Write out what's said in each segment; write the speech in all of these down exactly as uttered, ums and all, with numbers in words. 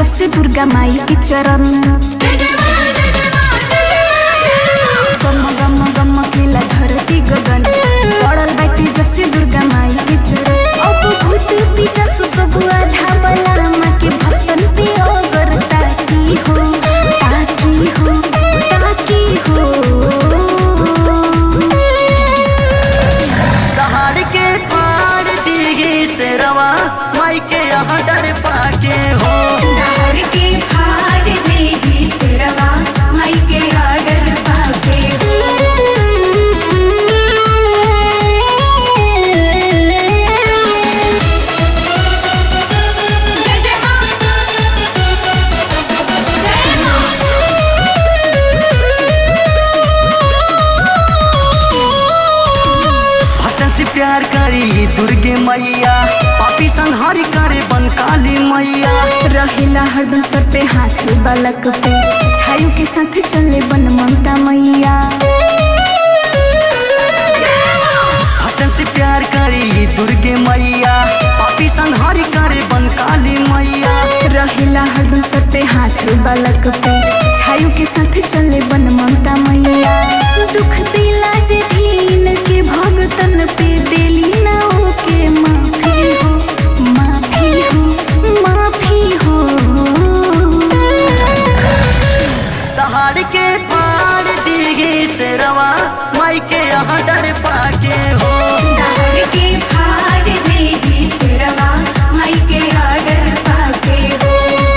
जब से दुर्गा माई के चरण। गम गम गम केला धरती गगन पड़ल बाटे जब से दुर्गा माई के चरण। अब भूत पिचास सब आधा बला माँ के भक्तन पे अगर ताकी हो ताकी हो ताकी हो। दहाड़ के फाड़ दी शेरवा माई के यहाँ डर पाके हो। दहाड़ के फाड़ दी शेरवा माई के आडर पाके हो। से प्यार करी दुर्गे मैया पापी संहारी करे बन काली मैया। रहेला हरदम सर पे हाथ बालक पे छायु के साथ चले बन ममता मैया। भक्तन से प्यार करी दुर्गे मैया पापी संहारी करे बन काली मैया। रहेला हरदम सर पे हाथ बालक पे छायु के साथ चले बन ममता मैया। दुख दिला जे दीन के भगतन पे देली ना ओके माफी हो माफी हो माफी हो। दहाड़ के फाड़ दी शेरवा माई के यहाँ डर पाके हो। दहाड़ के फाड़ दी शेरवा माई के आडर पाके हो।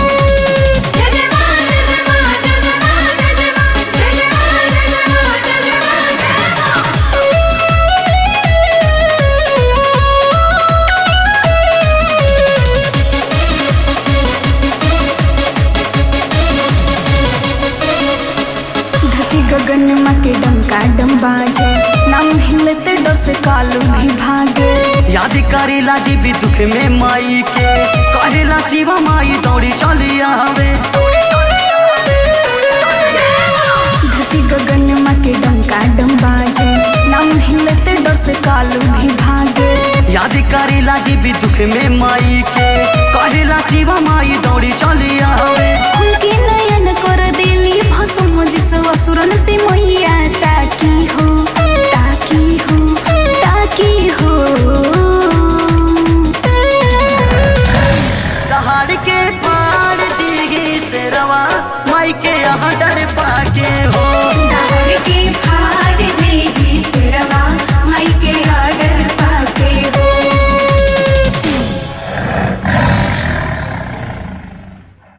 गगन माँ के डंका डम बाजे नाम हिलते डर से कालू भी भागे। याद करेला जी भी दुख में माई के कहेला शिवा माई दौड़ी चली आवे। धरती गगन माँ के डंका डम बाजे नाम हिलते डर से कालू भी भागे। याद करेला जी भी दुख में माई के कहेला शिवा माई दौड़ी चली आवे। उनके नयन कर देली भसम जिस असुरन से मैया ताकी हो ताकी हो ताकी हो। दहाड़ के फाड़ दी शेरवा माई के यहाँ डर पाके हो।